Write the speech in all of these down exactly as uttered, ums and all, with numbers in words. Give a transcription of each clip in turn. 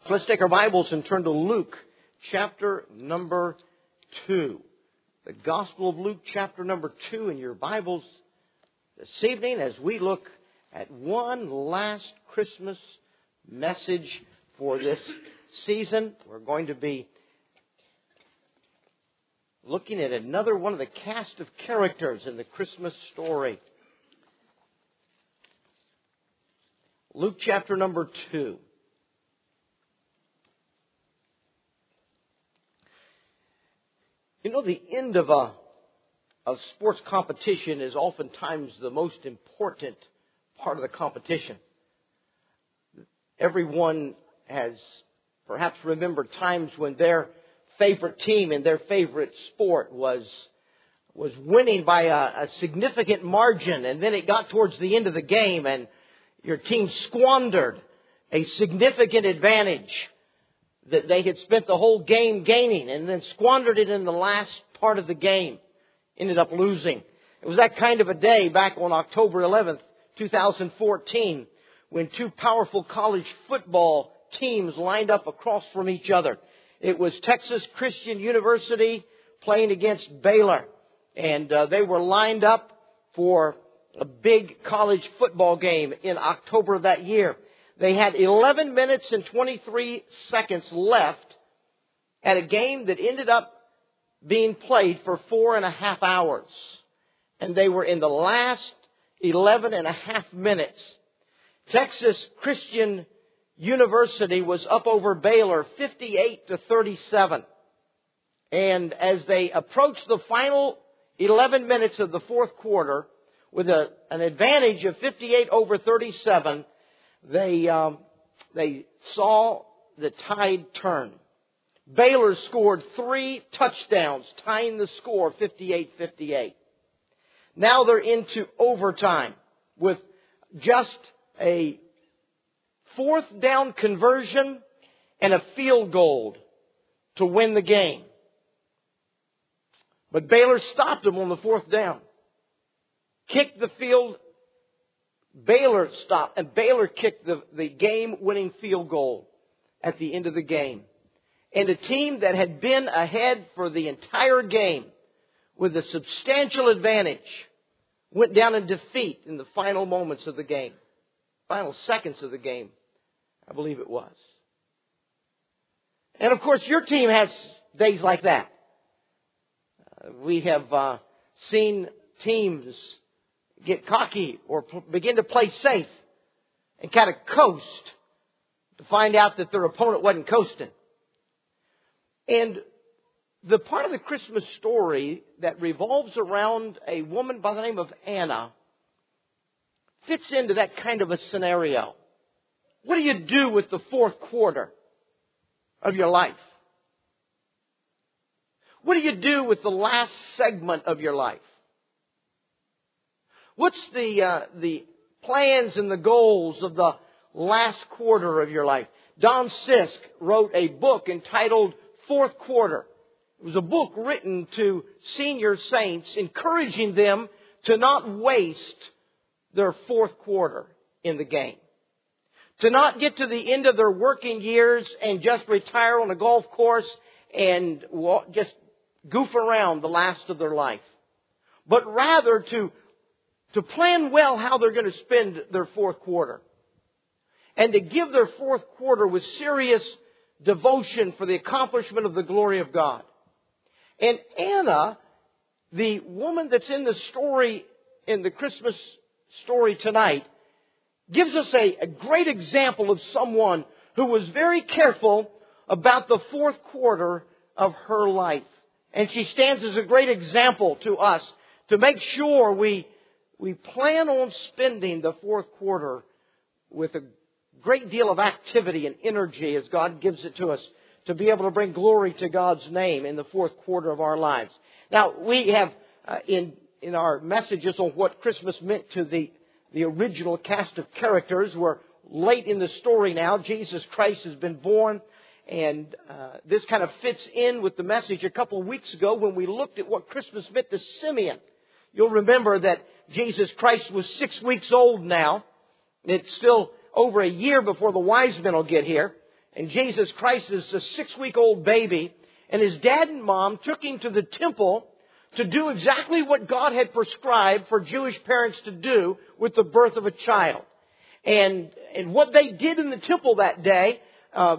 Let's take our Bibles and turn to Luke chapter number two. The Gospel of Luke chapter number two in your Bibles this evening as we look at one last Christmas message for this season. We're going to be looking at another one of the cast of characters in the Christmas story. Luke chapter number two. You know, the end of a of sports competition is oftentimes the most important part of the competition. Everyone has perhaps remembered times when their favorite team in their favorite sport was was winning by a, a significant margin, and then it got towards the end of the game and your team squandered a significant advantage that they had spent the whole game gaining and then squandered it in the last part of the game. Ended up losing. It was that kind of a day back on October eleventh, twenty fourteen, when two powerful college football teams lined up across from each other. It was Texas Christian University playing against Baylor. And uh, they were lined up for a big college football game in October of that year. They had eleven minutes and twenty-three seconds left at a game that ended up being played for four and a half hours. And they were in the last eleven and a half minutes. Texas Christian University was up over Baylor fifty-eight to thirty-seven. And as they approached the final eleven minutes of the fourth quarter with a, an advantage of fifty-eight over thirty-seven, They um, they saw the tide turn. Baylor scored three touchdowns, tying the score fifty-eight fifty-eight. Now they're into overtime with just a fourth down conversion and a field goal to win the game. But Baylor stopped them on the fourth down. Kicked the field Baylor stopped, and Baylor kicked the, the game-winning field goal at the end of the game. And a team that had been ahead for the entire game with a substantial advantage went down in defeat in the final moments of the game. Final seconds of the game, I believe it was. And of course, your team has days like that. Uh, we have uh, seen teams get cocky or p- begin to play safe and kind of coast to find out that their opponent wasn't coasting. And the part of the Christmas story that revolves around a woman by the name of Anna fits into that kind of a scenario. What do you do with the fourth quarter of your life? What do you do with the last segment of your life? What's the uh, the plans and the goals of the last quarter of your life? Don Sisk wrote a book entitled Fourth Quarter. It was a book written to senior saints, encouraging them to not waste their fourth quarter in the game. To not get to the end of their working years and just retire on a golf course and just goof around the last of their life. But rather to To plan well how they're going to spend their fourth quarter. And to give their fourth quarter with serious devotion for the accomplishment of the glory of God. And Anna, the woman that's in the story, in the Christmas story tonight, gives us a, a great example of someone who was very careful about the fourth quarter of her life. And she stands as a great example to us to make sure we We plan on spending the fourth quarter with a great deal of activity and energy as God gives it to us to be able to bring glory to God's name in the fourth quarter of our lives. Now, we have uh, in in our messages on what Christmas meant to the, the original cast of characters. We're late in the story now. Jesus Christ has been born. And uh, this kind of fits in with the message a couple of weeks ago when we looked at what Christmas meant to Simeon. You'll remember that Jesus Christ was six weeks old now. It's still over a year before the wise men will get here. And Jesus Christ is a six-week-old baby. And his dad and mom took him to the temple to do exactly what God had prescribed for Jewish parents to do with the birth of a child. And, and what they did in the temple that day uh,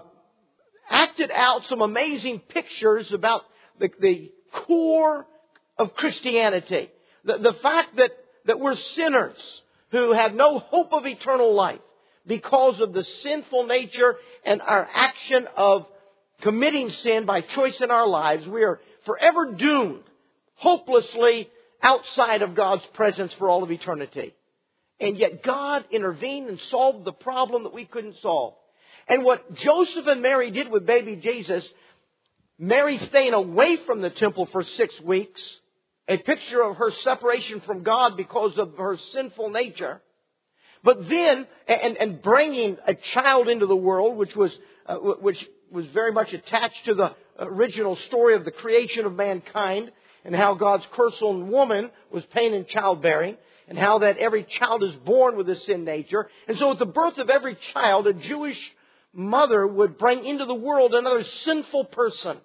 acted out some amazing pictures about the, the core of Christianity. The, the fact that, that we're sinners who have no hope of eternal life because of the sinful nature and our action of committing sin by choice in our lives. We are forever doomed, hopelessly outside of God's presence for all of eternity. And yet God intervened and solved the problem that we couldn't solve. And what Joseph and Mary did with baby Jesus, Mary staying away from the temple for six weeks, a picture of her separation from God because of her sinful nature. But then, and, and bringing a child into the world, which was, uh, which was very much attached to the original story of the creation of mankind, and how God's curse on woman was pain in childbearing, and how that every child is born with a sin nature. And so at the birth of every child, a Jewish mother would bring into the world another sinful person.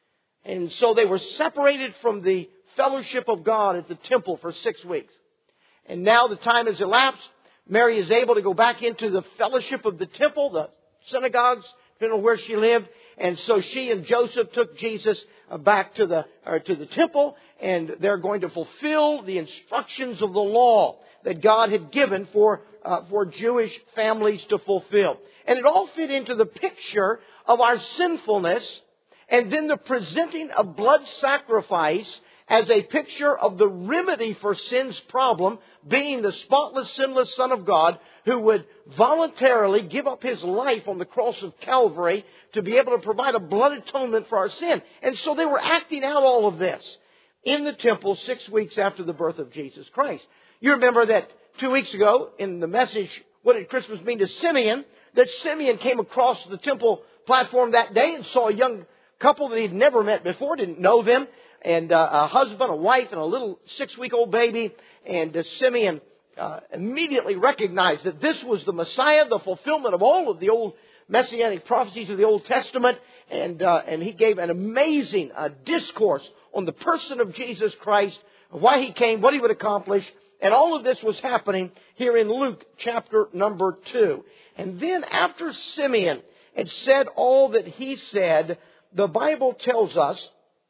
And so they were separated from the fellowship of God at the temple for six weeks. And now the time has elapsed. Mary is able to go back into the fellowship of the temple, the synagogues, depending on where she lived. And so she and Joseph took Jesus back to the or to the temple, and they're going to fulfill the instructions of the law that God had given for uh, for Jewish families to fulfill. And it all fit into the picture of our sinfulness, and then the presenting of blood sacrifice as a picture of the remedy for sin's problem, being the spotless, sinless Son of God who would voluntarily give up His life on the cross of Calvary to be able to provide a blood atonement for our sin. And so they were acting out all of this in the temple six weeks after the birth of Jesus Christ. You remember that two weeks ago in the message, What Did Christmas Mean to Simeon? That Simeon came across the temple platform that day and saw a young couple that he'd never met before, didn't know them, and uh, a husband, a wife, and a little six-week-old baby. And uh, Simeon uh, immediately recognized that this was the Messiah, the fulfillment of all of the old messianic prophecies of the Old Testament. And uh, and he gave an amazing uh, discourse on the person of Jesus Christ, why He came, what He would accomplish. And all of this was happening here in Luke chapter number two. And then after Simeon had said all that he said, the Bible tells us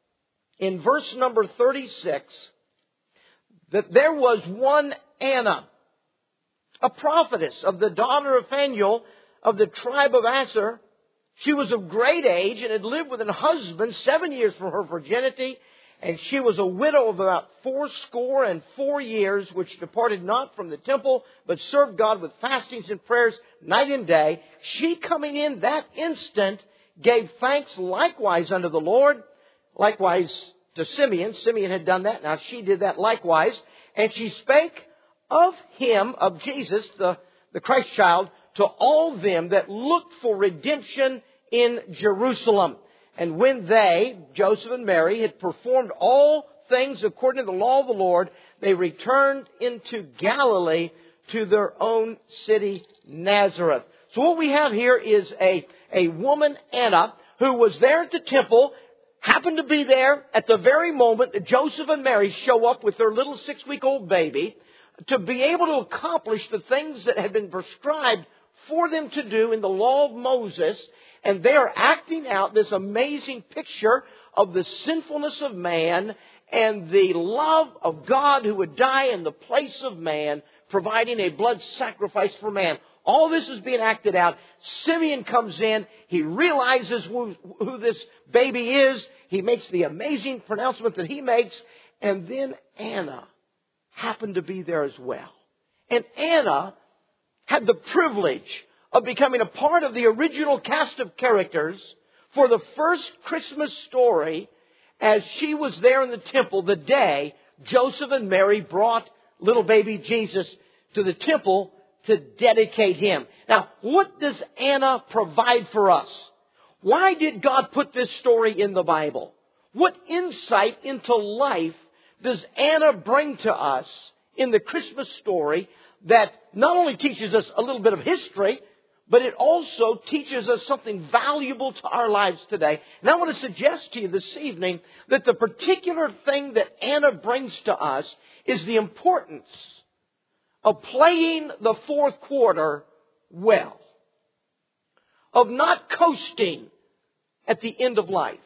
in verse number thirty-six that there was one Anna, a prophetess of the daughter of Phanuel of the tribe of Asher. She was of great age and had lived with a husband seven years from her virginity. And she was a widow of about fourscore and four years, which departed not from the temple, but served God with fastings and prayers night and day. She, coming in that instant, gave thanks likewise unto the Lord. Likewise to Simeon. Simeon had done that. Now she did that likewise. And she spake of Him, of Jesus, the, the Christ child, to all them that looked for redemption in Jerusalem. And when they, Joseph and Mary, had performed all things according to the law of the Lord, they returned into Galilee to their own city, Nazareth. So what we have here is a, a woman, Anna, who was there at the temple, happened to be there at the very moment that Joseph and Mary show up with their little six-week-old baby to be able to accomplish the things that had been prescribed for them to do in the law of Moses. And they are acting out this amazing picture of the sinfulness of man and the love of God who would die in the place of man, providing a blood sacrifice for man. All this is being acted out. Simeon comes in. He realizes who, who this baby is. He makes the amazing pronouncement that he makes. And then Anna happened to be there as well. And Anna had the privilege of becoming a part of the original cast of characters for the first Christmas story, as she was there in the temple the day Joseph and Mary brought little baby Jesus to the temple to dedicate Him. Now, what does Anna provide for us? Why did God put this story in the Bible? What insight into life does Anna bring to us in the Christmas story that not only teaches us a little bit of history, but it also teaches us something valuable to our lives today. And I want to suggest to you this evening that the particular thing that Anna brings to us is the importance of playing the fourth quarter well, of not coasting at the end of life.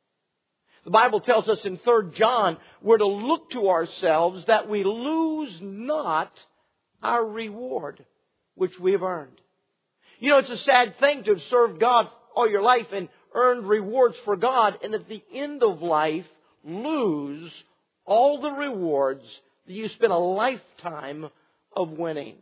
The Bible tells us in Third John, we're to look to ourselves that we lose not our reward, which we have earned. You know, it's a sad thing to have served God all your life and earned rewards for God, and at the end of life, lose all the rewards that you spent a lifetime of winning.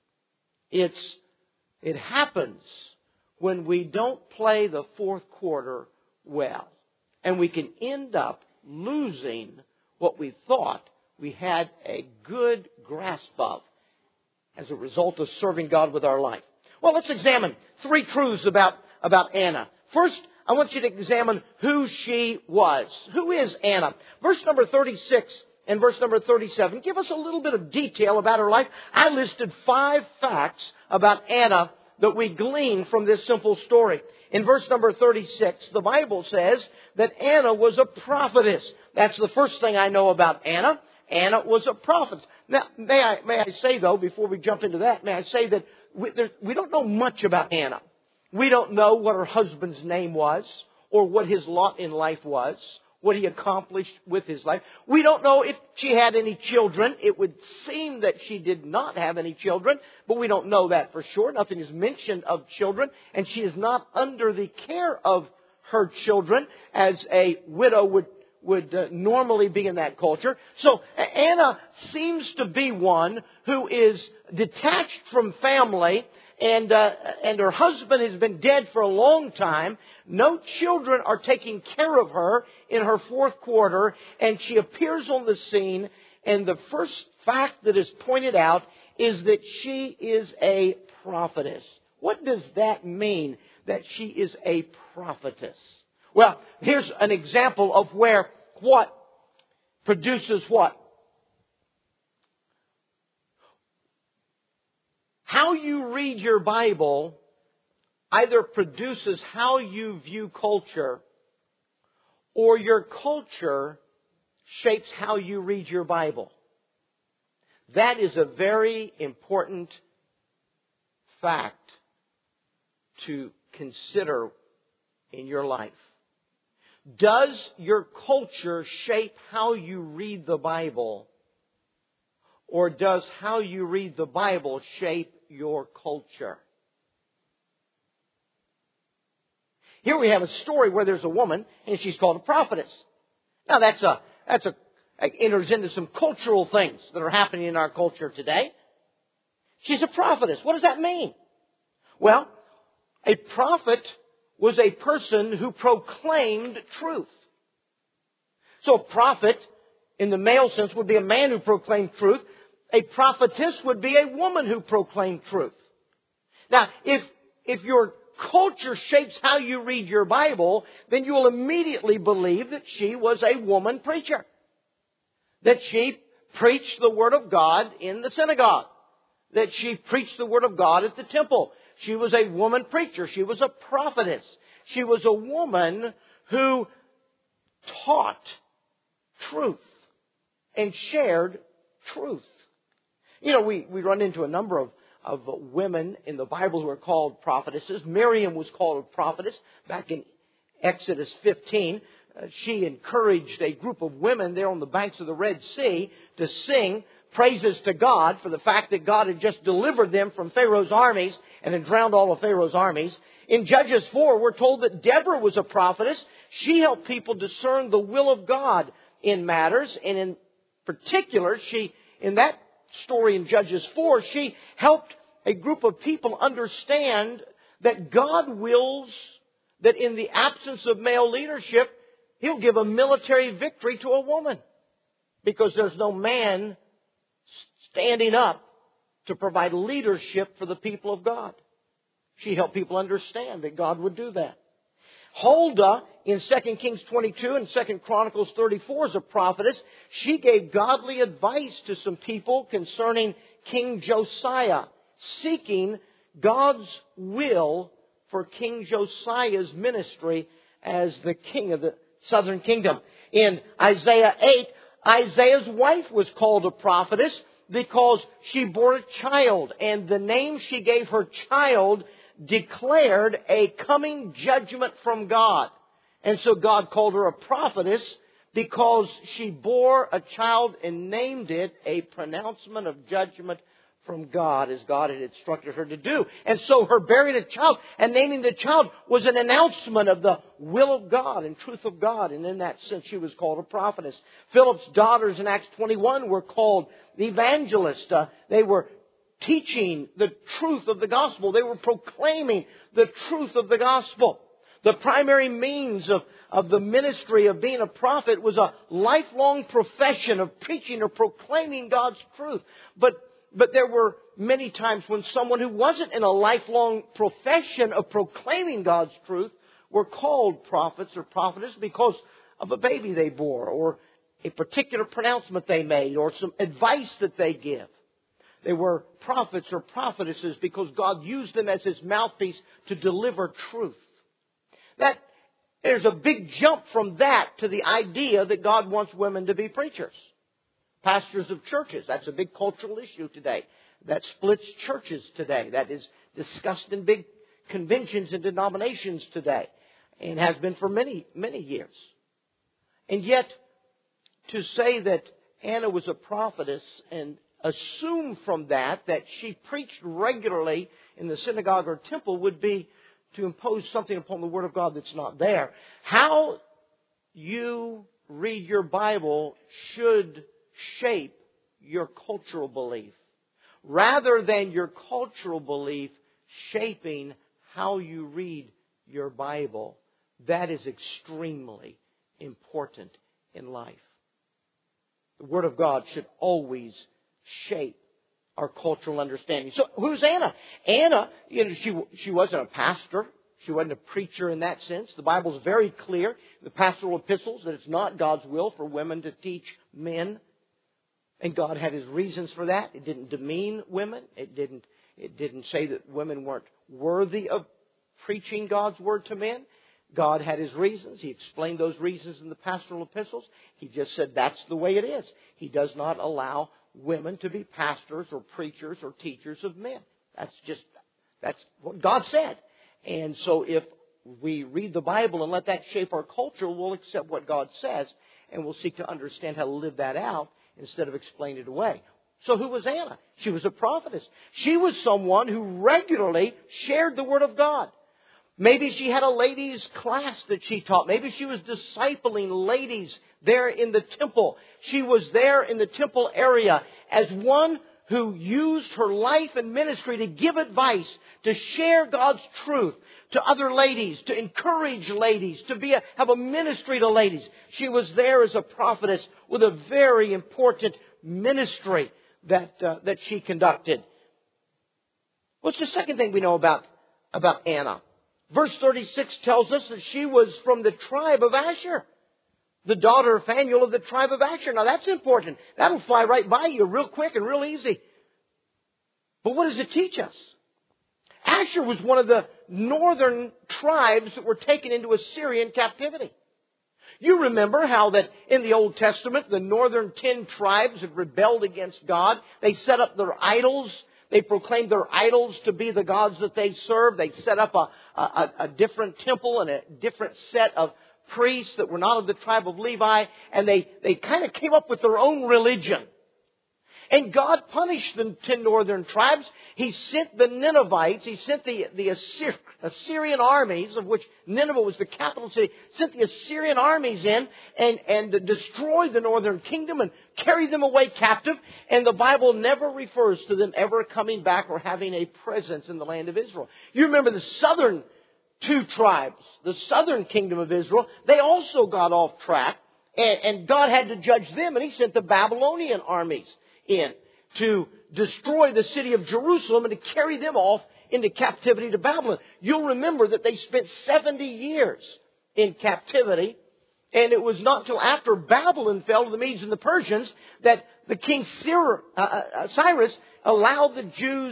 It's, it happens when we don't play the fourth quarter well. And we can end up losing what we thought we had a good grasp of as a result of serving God with our life. Well, let's examine three truths about, about Anna. First, I want you to examine who she was. Who is Anna? Verse number thirty-six and verse number thirty-seven give us a little bit of detail about her life. I listed five facts about Anna that we glean from this simple story. In verse number thirty-six, the Bible says that Anna was a prophetess. That's the first thing I know about Anna. Anna was a prophet. Now, may I, may I say, though, before we jump into that, may I say that we, there, we don't know much about Anna. We don't know what her husband's name was, or what his lot in life was, what he accomplished with his life. We don't know if she had any children. It would seem that she did not have any children, but we don't know that for sure. Nothing is mentioned of children, and she is not under the care of her children as a widow would would uh, normally be in that culture. So Anna seems to be one who is detached from family, and uh, and her husband has been dead for a long time. No children are taking care of her in her fourth quarter, and she appears on the scene. And the first fact that is pointed out is that she is a prophetess. What does that mean, that she is a prophetess? Well, here's an example of where what produces what. How you read your Bible either produces how you view culture, or your culture shapes how you read your Bible. That is a very important fact to consider in your life. Does your culture shape how you read the Bible, or does how you read the Bible shape your culture? Here we have a story where there's a woman, and she's called a prophetess. Now that's a, that's a, it enters into some cultural things that are happening in our culture today. She's a prophetess. What does that mean? Well, a prophet was a person who proclaimed truth. So a prophet, in the male sense, would be a man who proclaimed truth. A prophetess would be a woman who proclaimed truth. Now, if, if your culture shapes how you read your Bible, then you will immediately believe that she was a woman preacher. That she preached the Word of God in the synagogue. That she preached the Word of God at the temple. She was a woman preacher. She was a prophetess. She was a woman who taught truth and shared truth. You know, we, we run into a number of, of women in the Bible who are called prophetesses. Miriam was called a prophetess back in Exodus fifteen. Uh, she encouraged a group of women there on the banks of the Red Sea to sing praises to God for the fact that God had just delivered them from Pharaoh's armies and had drowned all of Pharaoh's armies. In Judges four, we're told that Deborah was a prophetess. She helped people discern the will of God in matters. And in particular, she, in that story in Judges four, she helped a group of people understand that God wills that in the absence of male leadership, He'll give a military victory to a woman. Because there's no man standing up to provide leadership for the people of God. She helped people understand that God would do that. Huldah, in Second Kings twenty-two and Second Chronicles thirty-four, is a prophetess. She gave godly advice to some people concerning King Josiah, seeking God's will for King Josiah's ministry as the king of the southern kingdom. In Isaiah eight, Isaiah's wife was called a prophetess because she bore a child, and the name she gave her child declared a coming judgment from God. And so God called her a prophetess because she bore a child and named it a pronouncement of judgment from God, as God had instructed her to do. And so her bearing a child and naming the child was an announcement of the will of God and truth of God. And in that sense, she was called a prophetess. Philip's daughters in Acts twenty-one were called the evangelists. Uh, they were teaching the truth of the gospel. They were proclaiming the truth of the gospel. The primary means of, of the ministry of being a prophet was a lifelong profession of preaching or proclaiming God's truth. But But there were many times when someone who wasn't in a lifelong profession of proclaiming God's truth were called prophets or prophetess because of a baby they bore or a particular pronouncement they made or some advice that they give. They were prophets or prophetesses because God used them as His mouthpiece to deliver truth. That there's a big jump from that to the idea that God wants women to be preachers. Pastors of churches, that's a big cultural issue today. That splits churches today. That is discussed in big conventions and denominations today. And has been for many, many years. And yet, to say that Anna was a prophetess and assume from that that she preached regularly in the synagogue or temple would be to impose something upon the Word of God that's not there. How you read your Bible should shape your cultural belief, rather than your cultural belief shaping how you read your Bible. That is extremely important in life. The Word of God should always shape our cultural understanding. So who's Anna? Anna, you know, she she wasn't a pastor. She wasn't a preacher in that sense. The Bible's very clear in the pastoral epistles that it's not God's will for women to teach men. And God had His reasons for that. It didn't demean women. It didn't, it didn't say that women weren't worthy of preaching God's Word to men. God had His reasons. He explained those reasons in the pastoral epistles. He just said that's the way it is. He does not allow women to be pastors or preachers or teachers of men. That's just, that's what God said. And so if we read the Bible and let that shape our culture, we'll accept what God says and we'll seek to understand how to live that out instead of explain it away. So who was Anna? She was a prophetess. She was someone who regularly shared the Word of God. Maybe she had a ladies' class that she taught. Maybe she was discipling ladies there in the temple. She was there in the temple area as one who used her life and ministry to give advice, to share God's truth to other ladies, to encourage ladies, to be a, have a ministry to ladies. She was there as a prophetess with a very important ministry that uh, that she conducted. What's the second thing we know about, about Anna? Verse thirty-six tells us that she was from the tribe of Asher, the daughter of Phanuel of the tribe of Asher. Now that's important. That'll fly right by you real quick and real easy. But what does it teach us? Asher was one of the northern tribes that were taken into Assyrian captivity. You remember how that in the Old Testament, the northern ten tribes had rebelled against God. They set up their idols. They proclaimed their idols to be the gods that they served. They set up a, a, a different temple and a different set of priests that were not of the tribe of Levi. And they, they kind of came up with their own religion. And God punished the ten northern tribes. He sent the Ninevites, He sent the, the Assyr, Assyrian armies, of which Nineveh was the capital city, sent the Assyrian armies in and, and destroyed the northern kingdom and carried them away captive. And the Bible never refers to them ever coming back or having a presence in the land of Israel. You remember the southern two tribes, the southern kingdom of Israel, they also got off track. And, and God had to judge them, and He sent the Babylonian armies in to destroy the city of Jerusalem and to carry them off into captivity to Babylon. You'll remember that they spent seventy years in captivity, and it was not till after Babylon fell to the Medes and the Persians that the king Cyrus, uh, uh, Cyrus allowed the Jews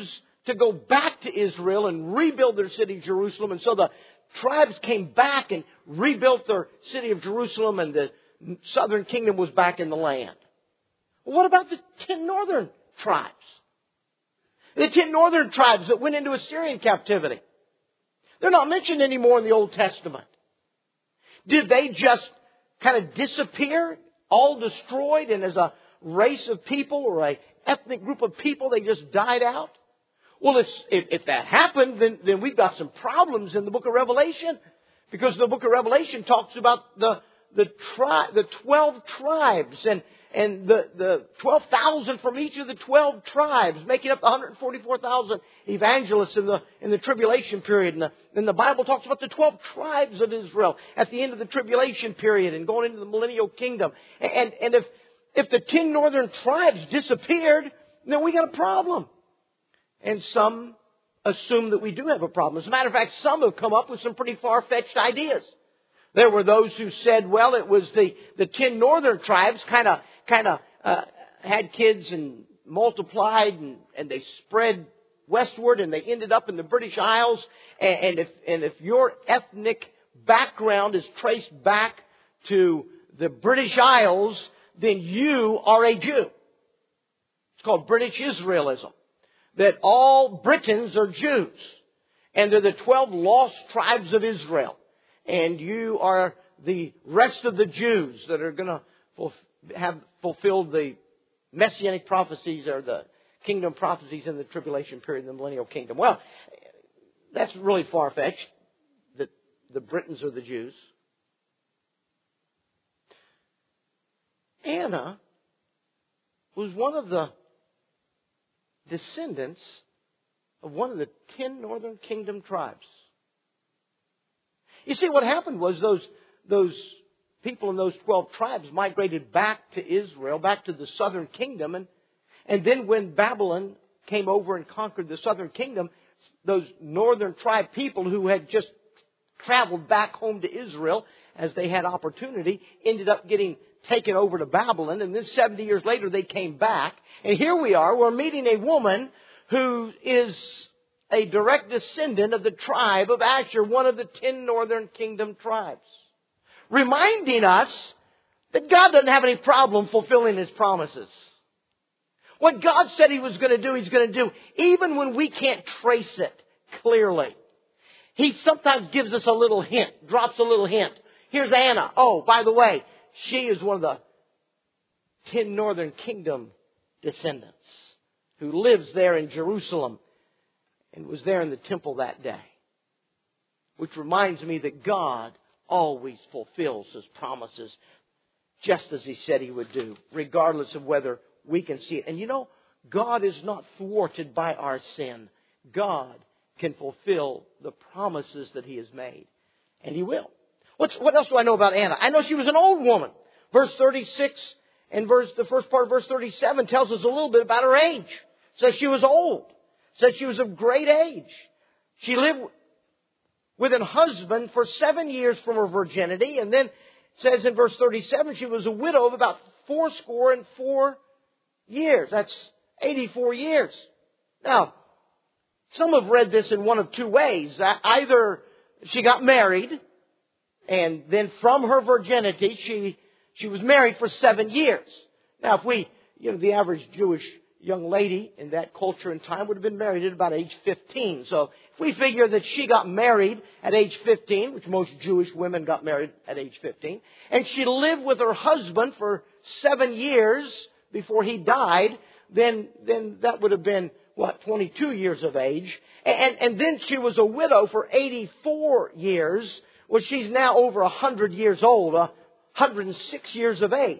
to go back to Israel and rebuild their city of Jerusalem. And so the tribes came back and rebuilt their city of Jerusalem, and the southern kingdom was back in the land. Well, what about the ten northern tribes? The ten northern tribes that went into Assyrian captivity. They're not mentioned anymore in the Old Testament. Did they just kind of disappear, all destroyed, and as a race of people or a ethnic group of people, they just died out? Well, if, if that happened, then, then we've got some problems in the book of Revelation. Because the book of Revelation talks about the, the, tri- the twelve tribes and, and the, the twelve thousand from each of the twelve tribes, making up the one hundred forty-four thousand evangelists in the, in the tribulation period. And the, and the Bible talks about the twelve tribes of Israel at the end of the tribulation period and going into the millennial kingdom. And, and if, if the ten northern tribes disappeared, then we got a problem. And some assume that we do have a problem. As a matter of fact, some have come up with some pretty far-fetched ideas. There were those who said, well, it was the, the ten northern tribes kind of kind of uh, had kids and multiplied and, and they spread westward and they ended up in the British Isles. And, and if and if your ethnic background is traced back to the British Isles, then you are a Jew. It's called British Israelism. That all Britons are Jews. And they're the twelve lost tribes of Israel. And you are the rest of the Jews that are going to have fulfilled the messianic prophecies or the kingdom prophecies in the tribulation period in the millennial kingdom. Well, that's really far-fetched, that the Britons are the Jews. Anna was one of the descendants of one of the ten northern kingdom tribes. You see, what happened was those, those people in those twelve tribes migrated back to Israel, back to the southern kingdom. And, and then when Babylon came over and conquered the southern kingdom, those northern tribe people who had just traveled back home to Israel as they had opportunity ended up getting taken over to Babylon. And then seventy years later they came back. And here we are, we're meeting a woman who is a direct descendant of the tribe of Asher, one of the ten northern kingdom tribes. Reminding us that God doesn't have any problem fulfilling His promises. What God said He was going to do, He's going to do, even when we can't trace it clearly. He sometimes gives us a little hint, drops a little hint. Here's Anna. Oh, by the way, she is one of the ten northern kingdom descendants who lives there in Jerusalem and was there in the temple that day. Which reminds me that God always fulfills His promises just as He said He would do, regardless of whether we can see it. And you know, God is not thwarted by our sin. God can fulfill the promises that He has made. And He will. What's, what else do I know about Anna? I know she was an old woman. Verse thirty-six and verse, the first part of verse thirty-seven tells us a little bit about her age. It says she was old. It says she was of great age. She lived with a husband for seven years from her virginity. And then it says in verse thirty-seven, she was a widow of about fourscore and four years. That's eighty-four years. Now, some have read this in one of two ways. Either she got married, and then from her virginity, she she was married for seven years. Now, if we, you know, the average Jewish young lady in that culture and time would have been married at about age fifteen. So if we figure that she got married at age fifteen, which most Jewish women got married at age fifteen, and she lived with her husband for seven years before he died, then then that would have been, what, twenty-two years of age. And, and then she was a widow for eighty-four years. Well, she's now over one hundred years old, one hundred six years of age.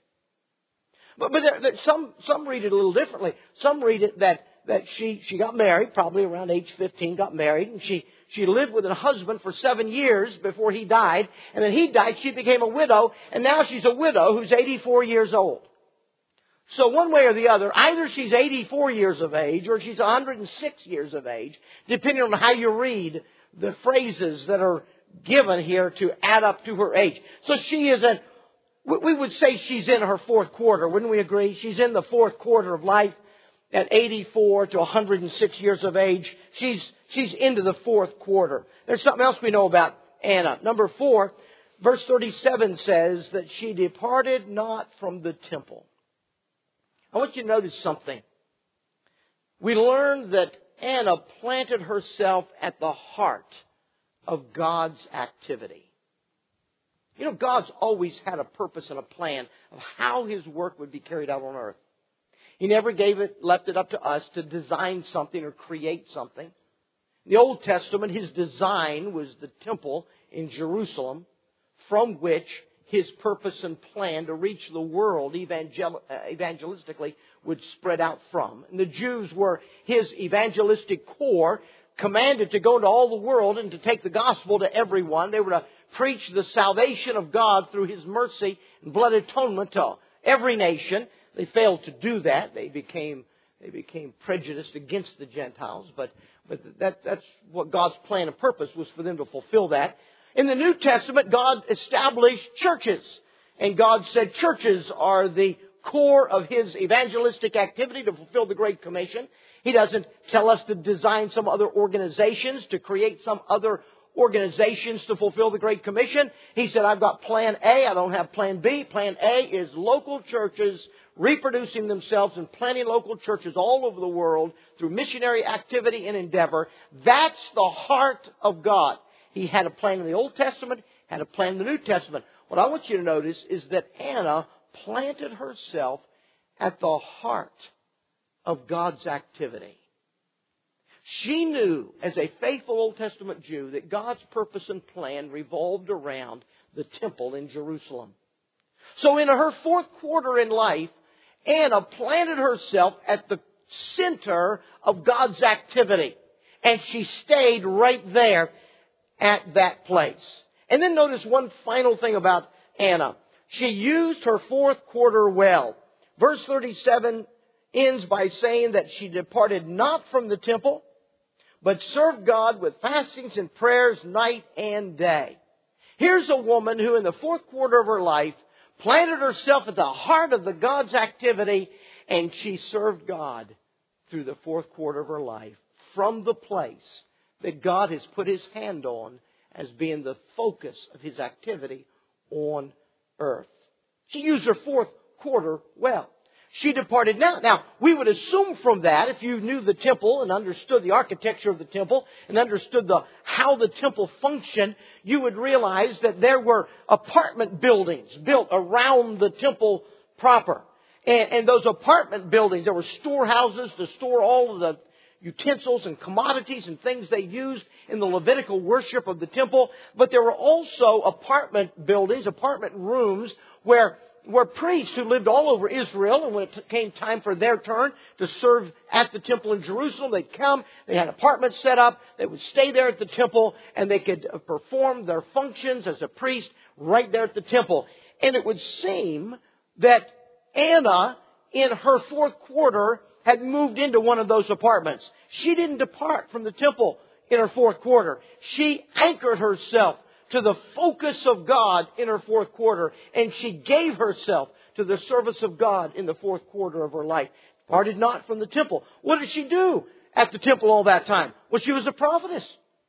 But, but there, there, some some read it a little differently. Some read it that, that she, she got married, probably around age fifteen, got married, and she, she lived with her husband for seven years before he died. And then he died, she became a widow, and now she's a widow who's eighty-four years old. So one way or the other, either she's eighty-four years of age or she's one hundred six years of age, depending on how you read the phrases that are given here to add up to her age. So she is a, we would say she's in her fourth quarter, wouldn't we agree? She's in the fourth quarter of life. at eighty-four to one hundred six years of age. She's, she's into the fourth quarter. There's something else we know about Anna. Number four, verse thirty-seven says that she departed not from the temple. I want you to notice something. We learned that Anna planted herself at the heart of God's activity. You know, God's always had a purpose and a plan of how His work would be carried out on earth. He never gave it, left it up to us to design something or create something. In the Old Testament, His design was the temple in Jerusalem, from which His purpose and plan to reach the world evangel- evangelistically would spread out from. And the Jews were His evangelistic core, commanded to go into all the world and to take the gospel to everyone. They were to preach the salvation of God through His mercy and blood atonement to every nation. They failed to do that. They became they became prejudiced against the Gentiles. But but that that's what God's plan and purpose was, for them to fulfill that. In the New Testament, God established churches. And God said churches are the core of His evangelistic activity to fulfill the Great Commission. He doesn't tell us to design some other organizations, to create some other organizations to fulfill the Great Commission. He said, I've got plan A, I don't have plan B. Plan A is local churches reproducing themselves and planting local churches all over the world through missionary activity and endeavor. That's the heart of God. He had a plan in the Old Testament, had a plan in the New Testament. What I want you to notice is that Anna planted herself at the heart of God's activity. She knew, as a faithful Old Testament Jew, that God's purpose and plan revolved around the temple in Jerusalem. So in her fourth quarter in life, Anna planted herself at the center of God's activity. And she stayed right there at that place. And then notice one final thing about Anna. She used her fourth quarter well. Verse thirty-seven ends by saying that she departed not from the temple, but served God with fastings and prayers night and day. Here's a woman who in the fourth quarter of her life planted herself at the heart of the God's activity, and she served God through the fourth quarter of her life from the place that God has put His hand on as being the focus of His activity on earth. She used her fourth quarter well. She departed not. Now, we would assume from that, if you knew the temple and understood the architecture of the temple and understood the how the temple functioned, you would realize that there were apartment buildings built around the temple proper. And, and those apartment buildings, there were storehouses to store all of the utensils and commodities and things they used in the Levitical worship of the temple. But there were also apartment buildings, apartment rooms where were priests who lived all over Israel, and when it came time for their turn to serve at the temple in Jerusalem, they'd come, they had apartments set up, they would stay there at the temple, and they could perform their functions as a priest right there at the temple. And it would seem that Anna, in her fourth quarter, had moved into one of those apartments. She didn't depart from the temple in her fourth quarter. She anchored herself to the focus of God in her fourth quarter, and she gave herself to the service of God in the fourth quarter of her life. Departed not from the temple. What did she do at the temple all that time? Well, she was a prophetess,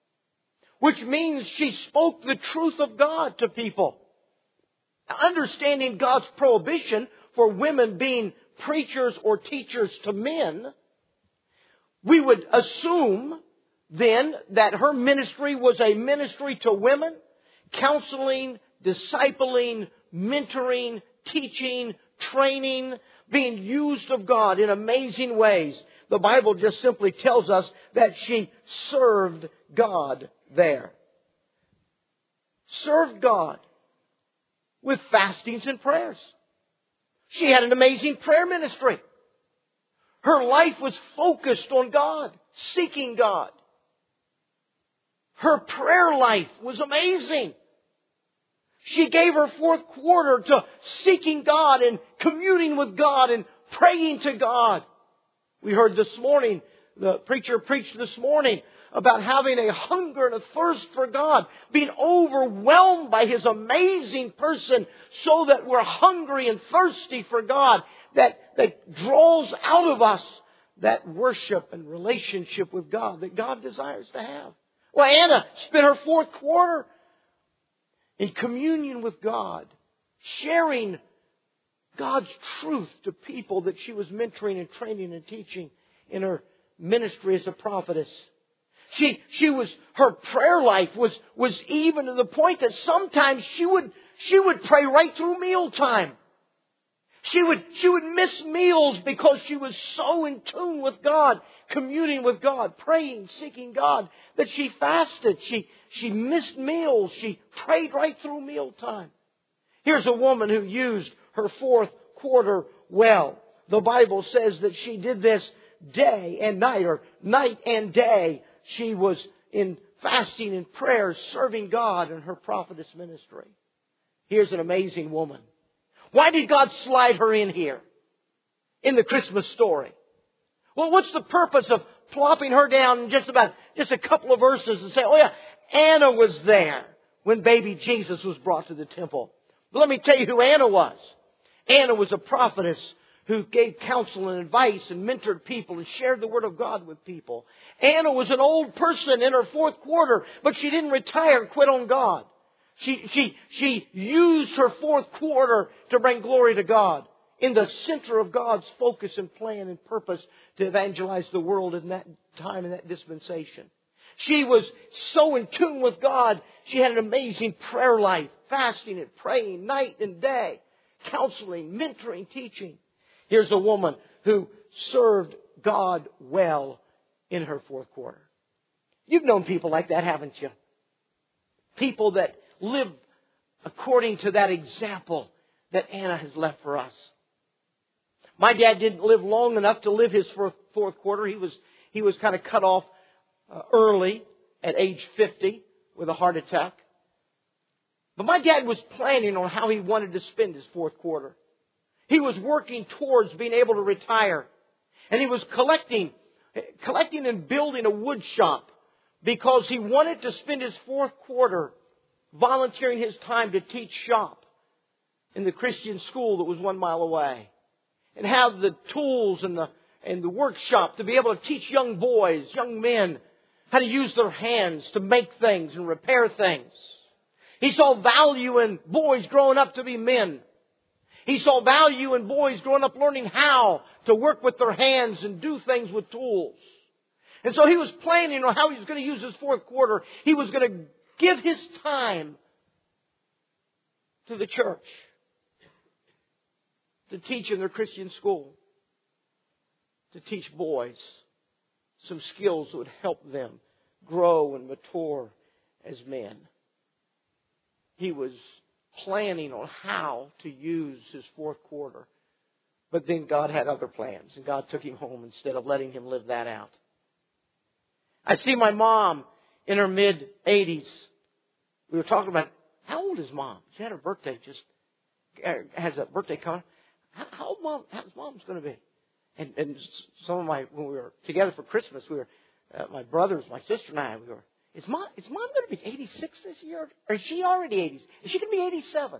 which means she spoke the truth of God to people. Understanding God's prohibition for women being preachers or teachers to men, we would assume then that her ministry was a ministry to women, counseling, discipling, mentoring, teaching, training, being used of God in amazing ways. The Bible just simply tells us that she served God there. Served God with fastings and prayers. She had an amazing prayer ministry. Her life was focused on God, seeking God. Her prayer life was amazing. She gave her fourth quarter to seeking God and communing with God and praying to God. We heard this morning, the preacher preached this morning about having a hunger and a thirst for God, being overwhelmed by His amazing person so that we're hungry and thirsty for God, that, that draws out of us that worship and relationship with God that God desires to have. Well, Anna spent her fourth quarter in communion with God, sharing God's truth to people that she was mentoring and training and teaching in her ministry as a prophetess. She, she was, her prayer life was, was even to the point that sometimes she would, she would pray right through mealtime. She would, she would miss meals because she was so in tune with God, communing with God, praying, seeking God, that she fasted. She, she missed meals. She prayed right through mealtime. Here's a woman who used her fourth quarter well. The Bible says that she did this day and night, or night and day. She was in fasting and prayer, serving God in her prophetess ministry. Here's an amazing woman. Why did God slide her in here in the Christmas story? Well, what's the purpose of plopping her down in just about just a couple of verses and say, oh yeah, Anna was there when baby Jesus was brought to the temple? But let me tell you who Anna was. Anna was a prophetess who gave counsel and advice and mentored people and shared the Word of God with people. Anna was an old person in her fourth quarter, but she didn't retire and quit on God. She, she, she used her fourth quarter to bring glory to God in the center of God's focus and plan and purpose to evangelize the world in that time, in that dispensation. She was so in tune with God. She had an amazing prayer life, fasting and praying night and day, counseling, mentoring, teaching. Here's a woman who served God well in her fourth quarter. You've known people like that, haven't you? People that live according to that example that Anna has left for us. My dad didn't live long enough to live his fourth, fourth quarter. He was, he was kind of cut off uh, early at age fifty with a heart attack. But my dad was planning on how he wanted to spend his fourth quarter. He was working towards being able to retire. And he was collecting, collecting and building a wood shop because he wanted to spend his fourth quarter volunteering his time to teach shop in the Christian school that was one mile away. And have the tools and the, and the workshop to be able to teach young boys, young men, how to use their hands to make things and repair things. He saw value in boys growing up to be men. He saw value in boys growing up learning how to work with their hands and do things with tools. And so he was planning on how he was going to use his fourth quarter. He was going to give his time to the church to teach in their Christian school, to teach boys some skills that would help them grow and mature as men. He was planning on how to use his fourth quarter. But then God had other plans, and God took him home instead of letting him live that out. I see my mom in her mid-eighties. We were talking about, how old is Mom? She had her birthday just, has a birthday coming. How, how old Mom, how's Mom's going to be? And, and some of my, when we were together for Christmas, we were, uh, my brothers, my sister and I, we were, is Mom, is Mom going to be eighty-six this year? Or is she already eighty? Is she going to be eighty-seven?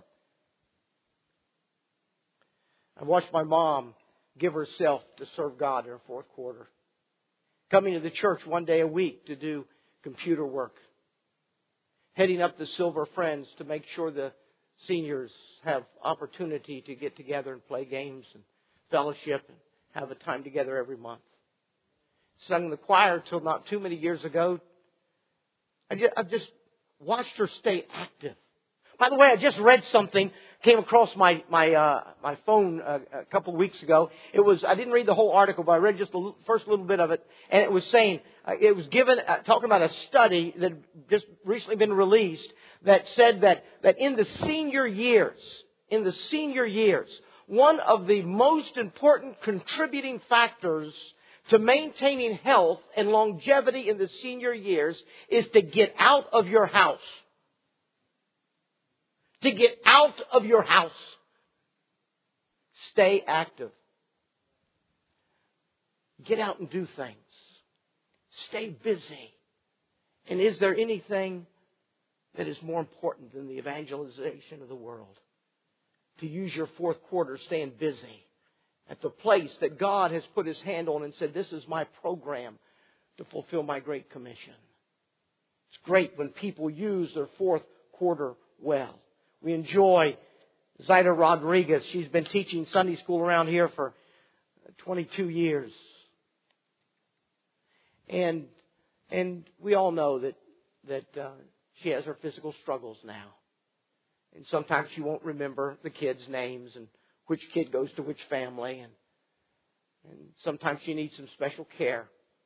I watched my mom give herself to serve God in her fourth quarter. Coming to the church one day a week to do computer work. Heading up the Silver Friends to make sure the seniors have opportunity to get together and play games and fellowship and have a time together every month. Sung in the choir till not too many years ago. I just, I've just watched her stay active. By the way, I just read something, came across my my uh, my phone uh, a couple of weeks ago. It was I didn't read the whole article, but I read just the l- first little bit of it, and it was saying uh, it was given uh, talking about a study that had just recently been released that said that that in the senior years, in the senior years, one of the most important contributing factors to maintaining health and longevity in the senior years is to get out of your house. To get out of your house. Stay active. Get out and do things. Stay busy. And is there anything that is more important than the evangelization of the world? To use your fourth quarter staying busy at the place that God has put His hand on and said, this is my program to fulfill my Great Commission. It's great when people use their fourth quarter well. We enjoy Zaida Rodriguez. She's been teaching Sunday school around here for twenty-two years. And and we all know that that uh, she has her physical struggles now. And sometimes she won't remember the kids' names and which kid goes to which family. And, and sometimes she needs some special care.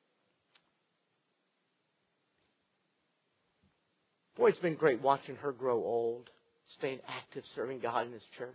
Boy, it's been great watching her grow old, staying active, serving God in His church.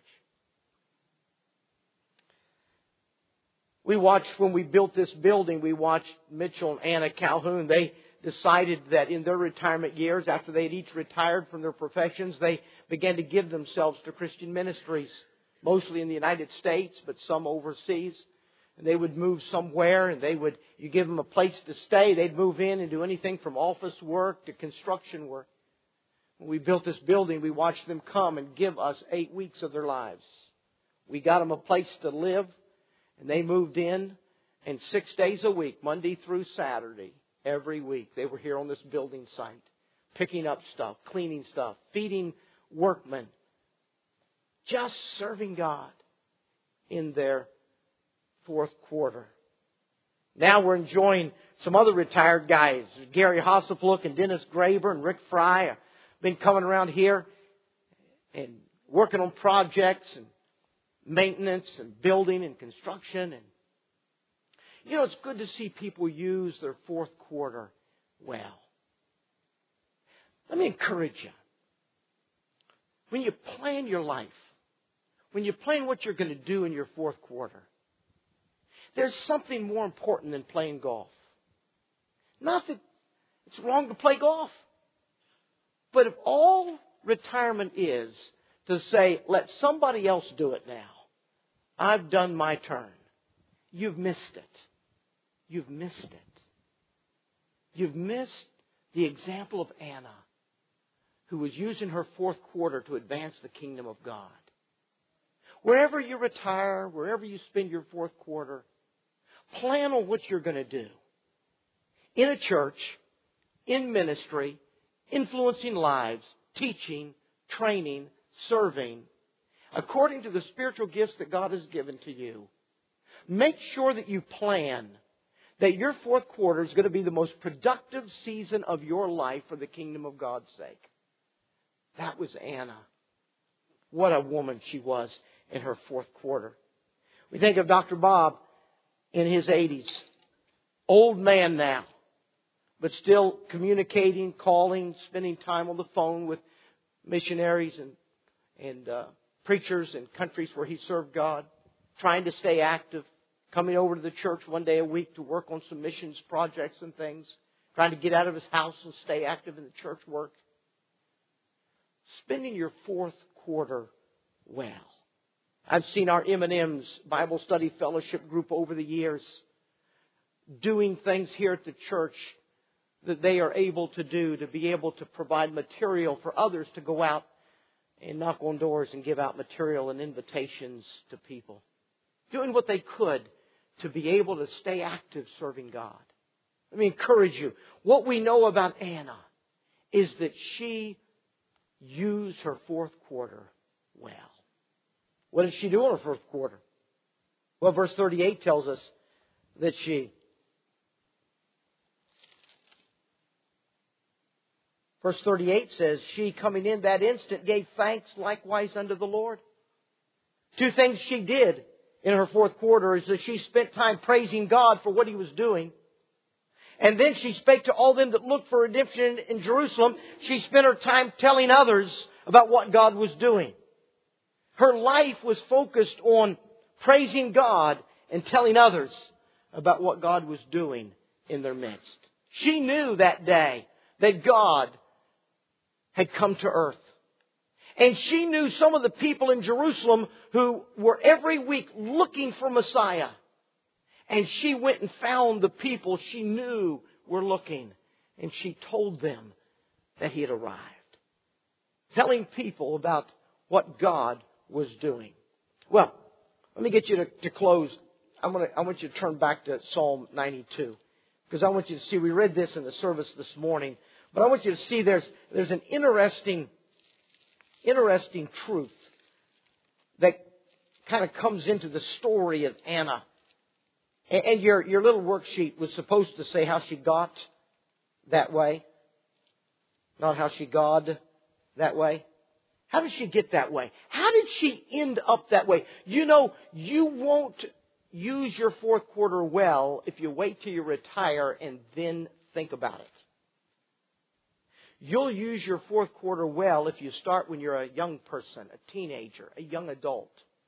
We watched, when we built this building, we watched Mitchell and Anna Calhoun. They decided that in their retirement years, after they had each retired from their professions, they began to give themselves to Christian ministries, mostly in the United States, but some overseas. And they would move somewhere, and they would, you give them a place to stay, they'd move in and do anything from office work to construction work. When we built this building, we watched them come and give us eight weeks of their lives. We got them a place to live, and they moved in, and six days a week, Monday through Saturday, every week, they were here on this building site, picking up stuff, cleaning stuff, feeding workmen, just serving God in their fourth quarter. Now we're enjoying some other retired guys. Gary Hasselfluck and Dennis Graber and Rick Fry have been coming around here and working on projects and maintenance and building and construction. And you know, it's good to see people use their fourth quarter well. Let me encourage you. When you plan your life, when you plan what you're going to do in your fourth quarter, there's something more important than playing golf. Not that it's wrong to play golf. But if all retirement is to say, let somebody else do it now, I've done my turn, you've missed it. You've missed it. You've missed the example of Anna, who was using her fourth quarter to advance the kingdom of God. Wherever you retire, wherever you spend your fourth quarter, plan on what you're going to do. In a church, in ministry, influencing lives, teaching, training, serving, according to the spiritual gifts that God has given to you. Make sure that you plan that your fourth quarter is going to be the most productive season of your life for the kingdom of God's sake. That was Anna. What a woman she was in her fourth quarter. We think of Doctor Bob in his eighties. Old man now, but still communicating, calling, spending time on the phone with missionaries and, and uh, preachers in countries where he served God, trying to stay active, coming over to the church one day a week to work on some missions projects and things, trying to get out of his house and stay active in the church work. Spending your fourth quarter well. I've seen our M and M's Bible Study Fellowship group over the years doing things here at the church that they are able to do to be able to provide material for others to go out and knock on doors and give out material and invitations to people. Doing what they could to be able to stay active serving God. Let me encourage you. What we know about Anna is that she used her fourth quarter well. What did she do in her fourth quarter? Well, verse thirty-eight tells us that she... Verse thirty-eight says, she coming in that instant gave thanks likewise unto the Lord. Two things she did in her fourth quarter is that she spent time praising God for what He was doing. And then she spake to all them that looked for redemption in Jerusalem. She spent her time telling others about what God was doing. Her life was focused on praising God and telling others about what God was doing in their midst. She knew that day that God had come to earth. And she knew some of the people in Jerusalem who were every week looking for Messiah. And she went and found the people she knew were looking. And she told them that He had arrived. Telling people about what God was doing. Well, Let me get you to, to close. I'm gonna, I want you to turn back to Psalm ninety-two. Because I want you to see, we read this in the service this morning, but I want you to see there's, there's an interesting, interesting truth that kind of comes into the story of Anna. And, and your, your little worksheet was supposed to say how she got that way, not how she got that way. How did she get that way? How did she end up that way? You know, you won't use your fourth quarter well if you wait till you retire and then think about it. You'll use your fourth quarter well if you start when you're a young person, a teenager, a young adult.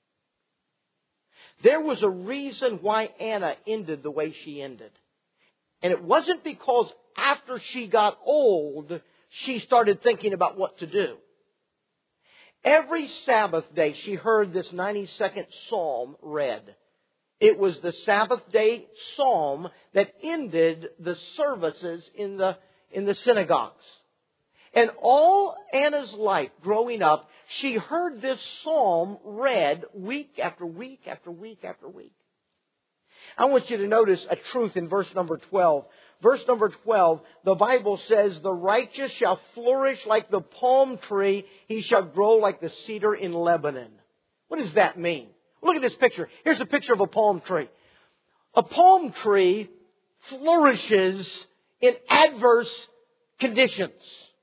There was a reason why Anna ended the way she ended. And it wasn't because after she got old, she started thinking about what to do. Every Sabbath day, she heard this ninety-second psalm read. It was the Sabbath day psalm that ended the services in the, in the synagogues. And all Anna's life growing up, she heard this psalm read week after week after week after week. I want you to notice a truth in verse number twelve. Verse number twelve, the Bible says, the righteous shall flourish like the palm tree. He shall grow like the cedar in Lebanon. What does that mean? Look at this picture. Here's a picture of a palm tree. A palm tree flourishes in adverse conditions.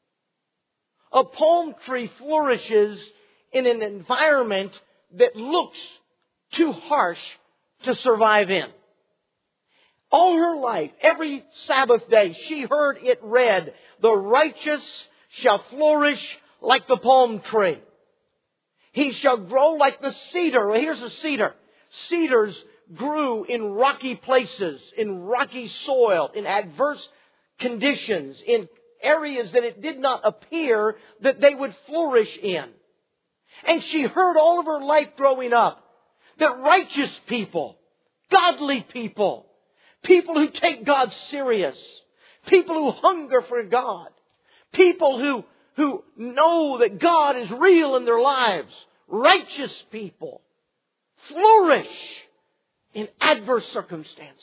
A palm tree flourishes in an environment that looks too harsh to survive in. All her life, every Sabbath day, she heard it read, the righteous shall flourish like the palm tree. He shall grow like the cedar. Well, here's a cedar. Cedars grew in rocky places, in rocky soil, in adverse conditions, in areas that it did not appear that they would flourish in. And she heard all of her life growing up that righteous people, godly people, people who take God serious, people who hunger for God, people who, who know that God is real in their lives, righteous people, flourish in adverse circumstances,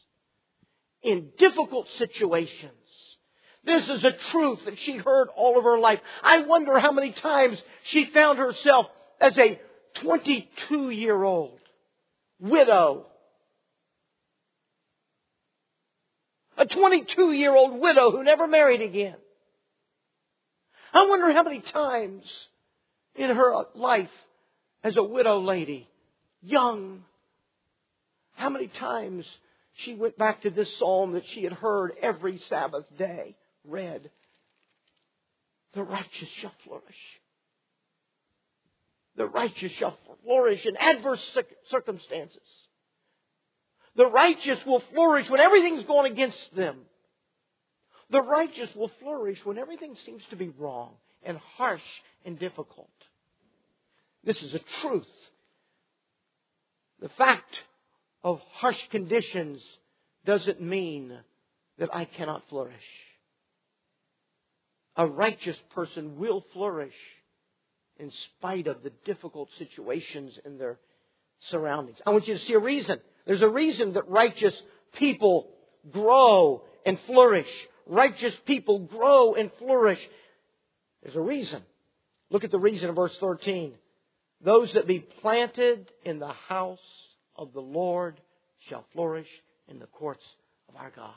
in difficult situations. This is a truth that she heard all of her life. I wonder how many times she found herself as a twenty-two-year-old widow. A twenty-two-year-old widow who never married again. I wonder how many times in her life as a widow lady, young, how many times she went back to this psalm that she had heard every Sabbath day read. The righteous shall flourish. The righteous shall flourish in adverse circumstances. The righteous will flourish when everything's going against them. The righteous will flourish when everything seems to be wrong and harsh and difficult. This is a truth. The fact of harsh conditions doesn't mean that I cannot flourish. A righteous person will flourish in spite of the difficult situations in their surroundings. I want you to see a reason. There's a reason that righteous people grow and flourish. Righteous people grow and flourish. There's a reason. Look at the reason in verse thirteen. Those that be planted in the house of the Lord shall flourish in the courts of our God.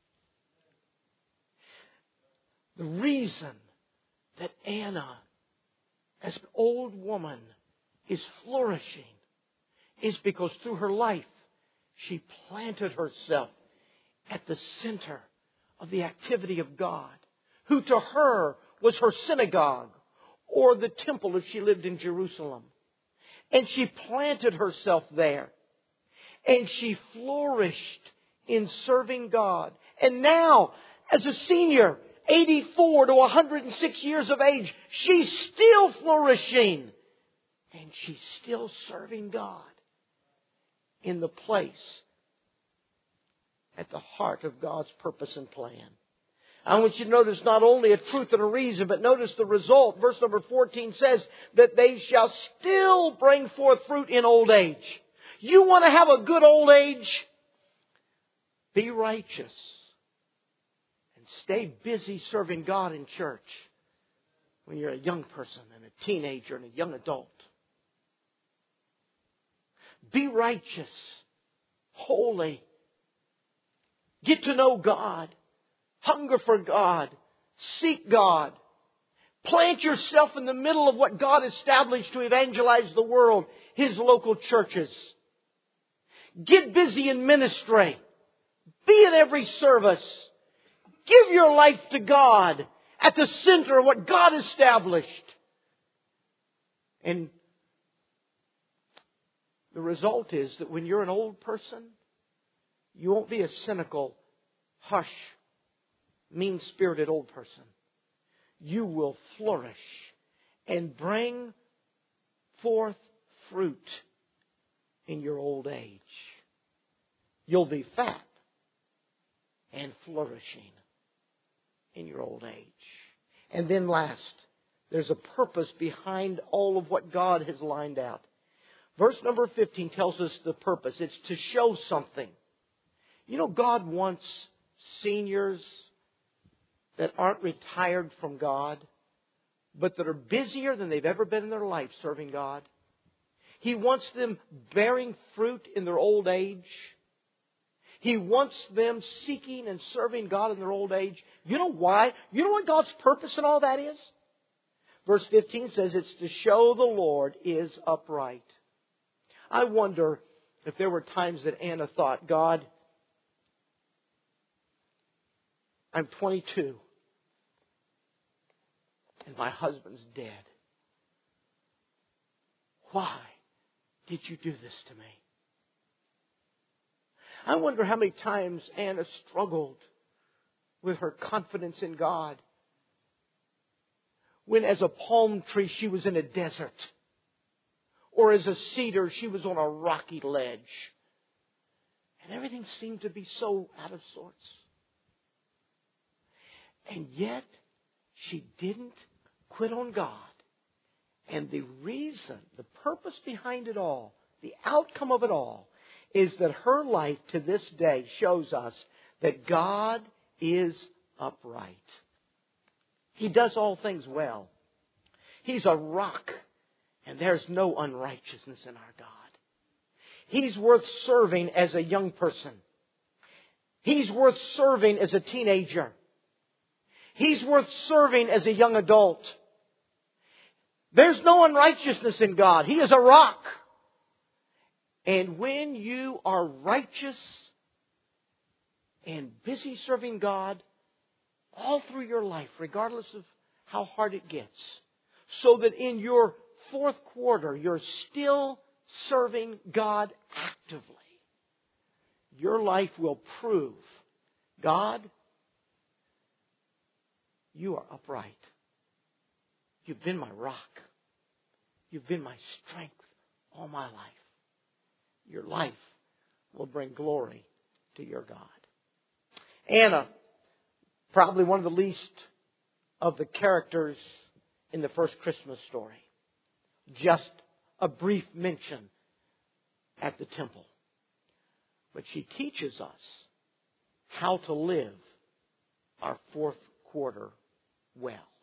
The reason that Anna, as an old woman, is flourishing is because through her life, she planted herself at the center of the activity of God, who to her was her synagogue or the temple if she lived in Jerusalem. And she planted herself there. And she flourished in serving God. And now, as a senior, eighty-four to one hundred six years of age, she's still flourishing. And she's still serving God in the place at the heart of God's purpose and plan. I want you to notice not only a truth and a reason, but notice the result. Verse number fourteen says that they shall still bring forth fruit in old age. You want to have a good old age? Be righteous. And stay busy serving God in church when you're a young person and a teenager and a young adult. Be righteous. Holy. Get to know God. Hunger for God. Seek God. Plant yourself in the middle of what God established to evangelize the world, His local churches. Get busy in ministry. Be in every service. Give your life to God at the center of what God established. And the result is that when you're an old person, you won't be a cynical, hush, mean-spirited old person. You will flourish and bring forth fruit in your old age. You'll be fat and flourishing in your old age. And then last, there's a purpose behind all of what God has lined out. Verse number fifteen tells us the purpose. It's to show something. You know, God wants seniors that aren't retired from God, but that are busier than they've ever been in their life serving God. He wants them bearing fruit in their old age. He wants them seeking and serving God in their old age. You know why? You know what God's purpose in all that is? Verse fifteen says it's to show the Lord is upright. I wonder if there were times that Anna thought, God, I'm twenty-two and my husband's dead. Why did you do this to me? I wonder how many times Anna struggled with her confidence in God when as a palm tree she was in a desert, or as a cedar she was on a rocky ledge, and everything seemed to be so out of sorts. And yet she didn't quit on God. And the reason, the purpose behind it all, the outcome of it all, is that her life to this day shows us that God is upright. He does all things well. He's a rock, and there's no unrighteousness in our God. He's worth serving as a young person. He's worth serving as a teenager. He's worth serving as a young adult. There's no unrighteousness in God. He is a rock. And when you are righteous and busy serving God all through your life, regardless of how hard it gets, so that in your fourth quarter you're still serving God actively, your life will prove, God, you are upright. You've been my rock. You've been my strength all my life. Your life will bring glory to your God. Anna, probably one of the least of the characters in the first Christmas story. Just a brief mention at the temple. But she teaches us how to live our fourth quarter well.